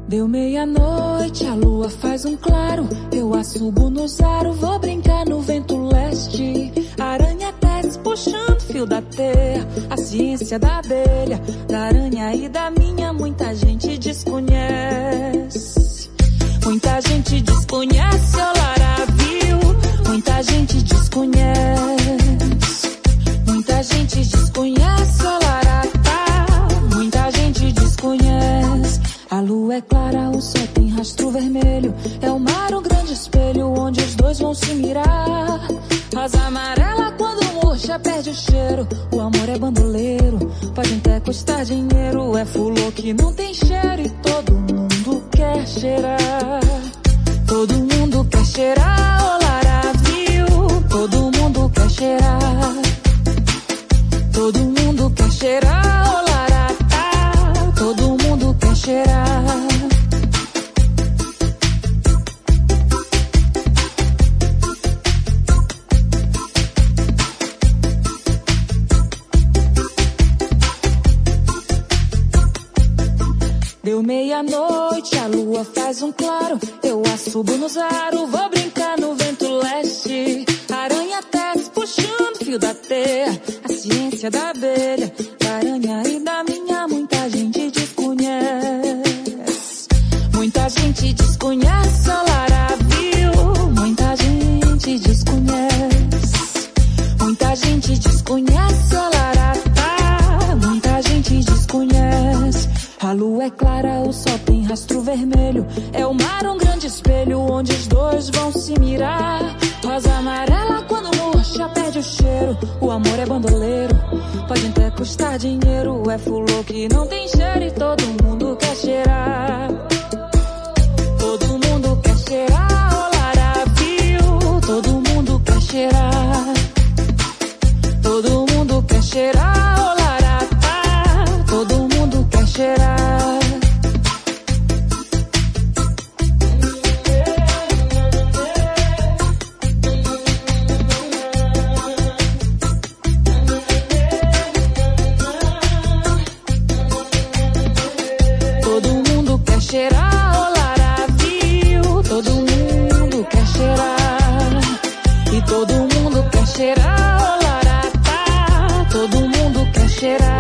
Deu meia-noite, a lua faz um claro. Eu assubo no zaro, vou brincar no vento leste. Aranha desce puxando fio da teia. A ciência da abelha, da aranha e da minha, muita gente desconhece. Muita gente desconhece, olará, viu? Muita gente desconhece. Muita gente desconhece, olará, tá? Muita gente desconhece. A lua é clara, o sol tem rastro vermelho. É o mar um grande espelho onde os dois vão se mirar. Rosa amarela quando murcha perde o cheiro. O amor é bandoleiro, pode até custar dinheiro. É fulô que não tem cheiro e todo mundo quer cheirar. Todo mundo quer cheirar, olará, viu? Todo mundo quer cheirar. Todo mundo quer cheirar, olará, tá? Todo mundo quer cheirar. Deu meia-noite, a lua faz um claro. Eu assubo no zaro, vou brincar no vento leste. Aranha desce puxando fio da teia. A ciência da abelha, da aranha e da minha, muita gente desconhece. Muita gente desconhece, olará, viu? Muita gente desconhece. Muita gente desconhece, olará, tá? Muita gente desconhece. A lua é clara, o sol tem rastro vermelho. É o mar um grande espelho onde os dois vão se mirar. Rosa amarela quando murcha perde o cheiro. O amor é bandoleiro, pode até custar dinheiro. É fulô que não tem cheiro e todo mundo quer cheirar. Todo mundo quer cheirar, olará, viu? Todo mundo quer cheirar. Todo mundo quer cheirar, olará, tá? Todo mundo quer cheirar. Todo mundo quer cheirar, olará, viu? Todo mundo quer cheirar. E todo mundo quer cheirar, olará, tá? Todo mundo quer cheirar.